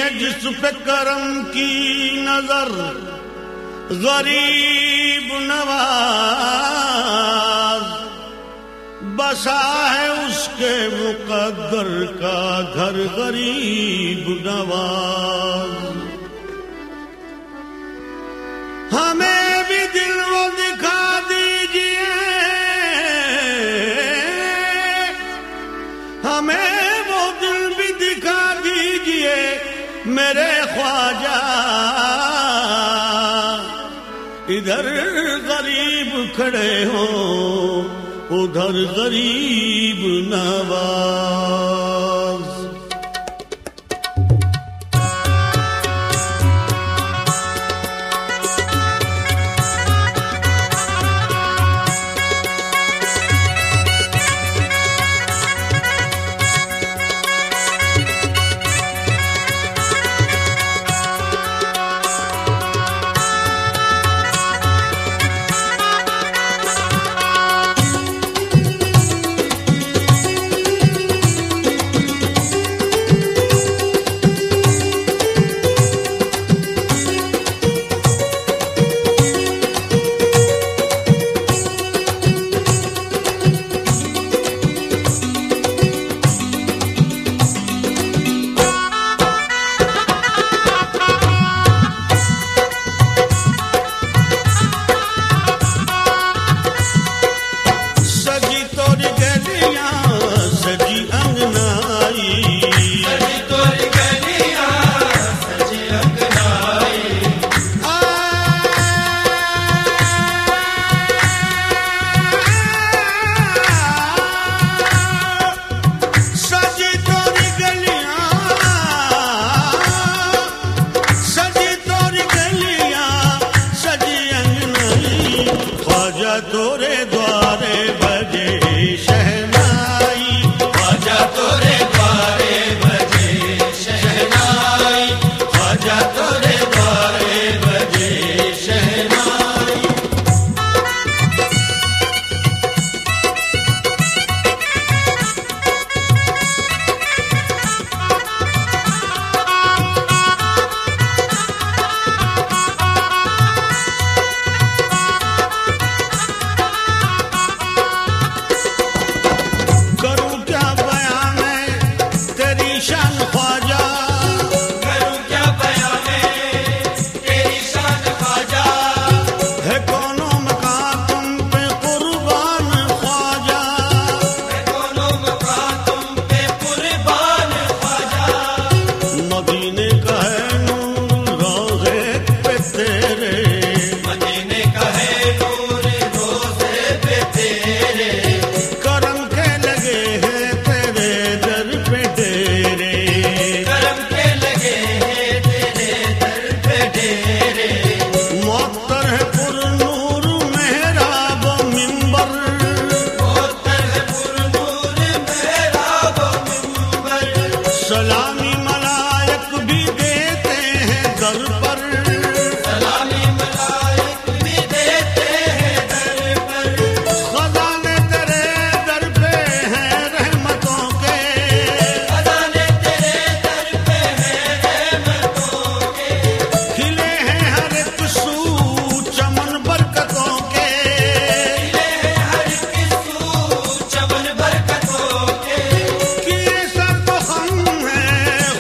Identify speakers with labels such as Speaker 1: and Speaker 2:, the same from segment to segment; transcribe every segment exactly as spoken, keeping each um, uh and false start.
Speaker 1: है जिस पे करम की नजर, गरीब नवाज बसा है उसके मुकद्दर का घर, गरीब नवाज। हमें भी दिल वो दिखा दीजिए, हमें वो दिल भी दिखा दीजिए मेरे ख्वाजा। इधर गरीब खड़े हो, उधर गरीब नवाज। तोरे द्वारे बजे शहनाई, ख्वाजा तोरे द्वारे बजे शहनाई, ख्वाजा तोरे द्वारे बजे शहनाई। सलामी मलायक भी देते हैं दर पर, सलामी मलायक भी देते हैं दर पर। खजाने तेरे दर पे हैं रहमतों के, खजाने तेरे दर पे हैं रहमतों के। खिले हैं हर एक सू चमन बरकतों के, खिले हैं हर एक सू चमन बरकतों के। किए सर तो हम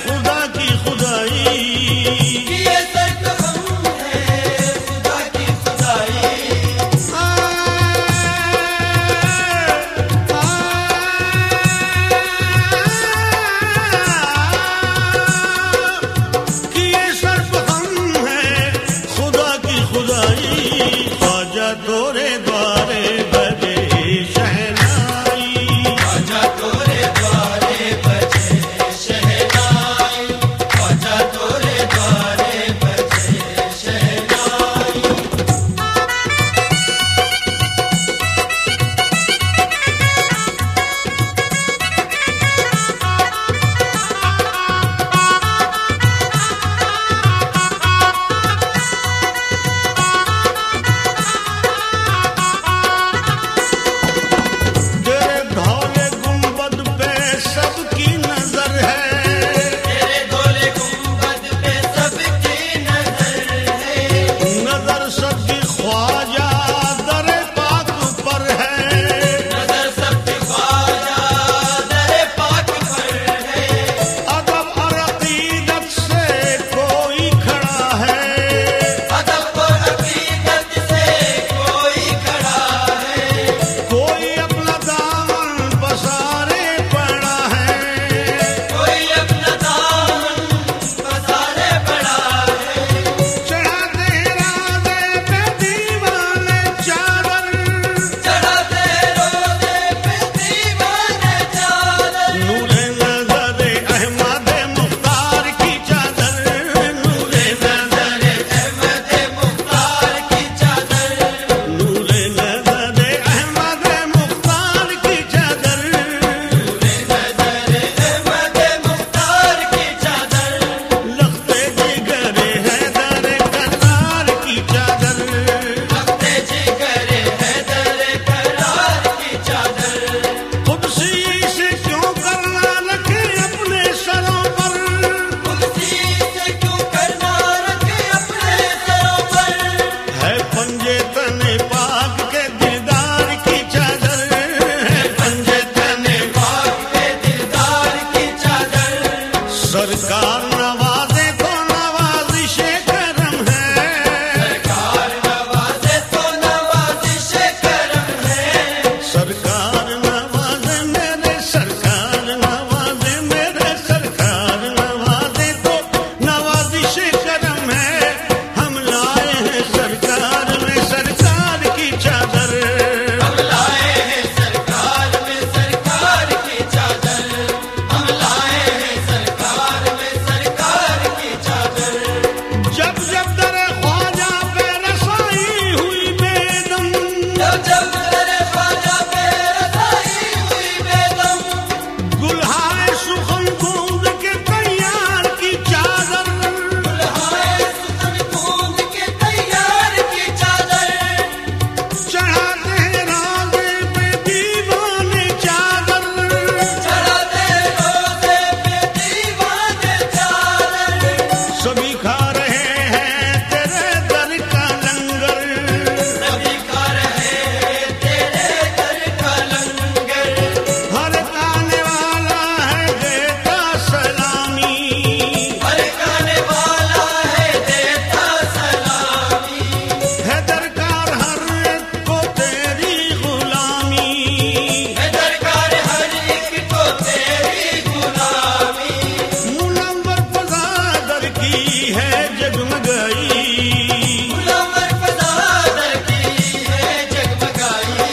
Speaker 1: सरकार नवाजे तो नवाजिशे करम है,
Speaker 2: सरकार नवाजे तो नवाजिशे करम है,
Speaker 1: सरकार नवाजे मेरे, सरकार नवाजे मेरे, सरकार नवाजे तो नवाजिशे करम है। हम लाए हैं सरकार में सरकार की चादर,
Speaker 2: हम लाए हैं सरकार में सरकार की चादर, हम लाए हैं सरकार में सरकार की चादर।
Speaker 1: जब जब दर ख्वाजा पे रसाई हुई बेदम,
Speaker 2: जब जब तेरे ख्वाजा पे रसाई हुई बेदम,
Speaker 1: गुल्हाए सुखन गूंद के तैयार की चादर,
Speaker 2: दुल्हाए सुखन गूंद के तैयार की चादर,
Speaker 1: चढ़ाते हैं राजे पे दीवाने चादर,
Speaker 2: चढ़ाते रोज़े पे दीवाने चादर,
Speaker 1: सभी खा रहे हैं तेरे दर का लंगर,
Speaker 2: सभी खा रहे हैं तेरे दर का लंगर,
Speaker 1: हर खाने वाला है देता सलामी,
Speaker 2: हर खाने वाला है देता सलामी,
Speaker 1: है दरकार हर एक को तेरी गुलामी,
Speaker 2: है दरकार हर एक को तेरी गुलामी।
Speaker 1: मुनव्वर फज़ादर की है जगमगाई,
Speaker 2: मुनव्वर फज़ादर की है जगमगाई,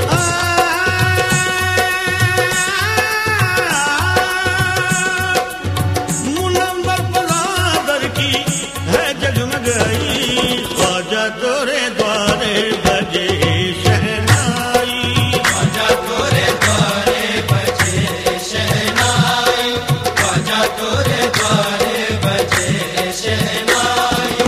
Speaker 1: मुनव्वर फज़ादर की है जगमगाई। ख्वाजा तोरे द्वारे बजे शहनाई,
Speaker 2: ख्वाजा तोरे द्वारे बजे शहनाई, ख्वाजा तोरे द्वारे बजे शहनाई।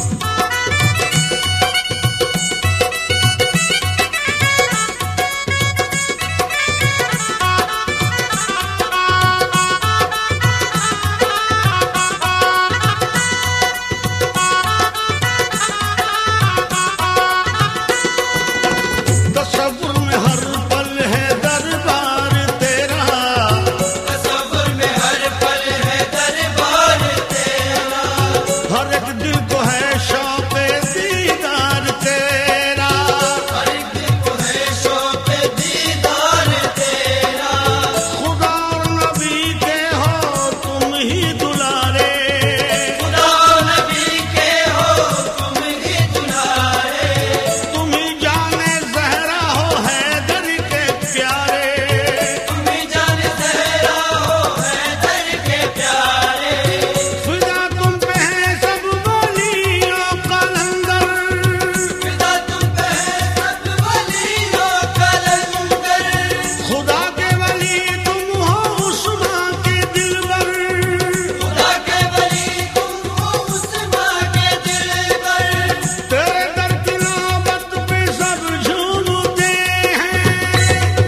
Speaker 1: तसव्वुर में हर पल है दरबार तेरा,
Speaker 2: तसव्वुर में हर पल है दरबार तेरा,
Speaker 1: हर एक दिल को है शौक़े दीदार तेरा,
Speaker 2: हर एक दिल को है शौक़ दीदार तेरा।
Speaker 1: खुदा और नबी के हो तुम ही दुलारे,
Speaker 2: खुदा नबी के हो तुम ही दुलारे,
Speaker 1: तुम ही जाने ज़हरा हो हैदर के प्यारे,
Speaker 2: तुम ही जाने ज़हरा हो हैदर के प्यारे।
Speaker 1: फिदा तुम पे है सब वलियों का लंगर,
Speaker 2: फिदा तुम पे है सब वलियों का लंगर,
Speaker 1: खुदा के वली तुम हो उस्मान के दिलबर,
Speaker 2: खुदा के वली तुम हो उस्मान के दिलबर।
Speaker 1: तेरे दर की नौबत पे सब झूमते हैं,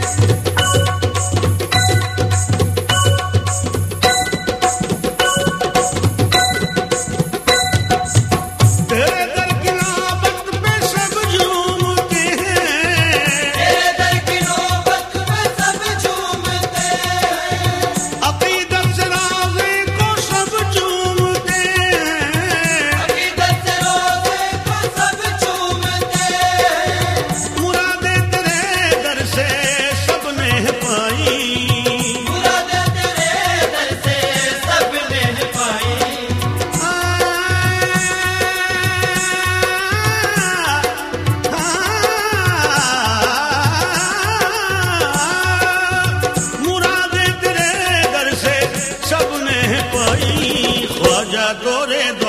Speaker 1: तेरे दर की नौबत पे सब झूमते हैं,
Speaker 2: तेरे दर की नौबत में सब झूमते हैं,
Speaker 1: अकीदत से राज़े को सब झूमते हैं,
Speaker 2: अकीदत से रोज़े को सब झूमते हैं।
Speaker 1: मुरादे तेरे दर से सबने पाई,
Speaker 2: मुरादें तेरे दर से सबने पाई,
Speaker 1: मुरादे तेरे दर से सबने पाई। ख्वाजा तोरे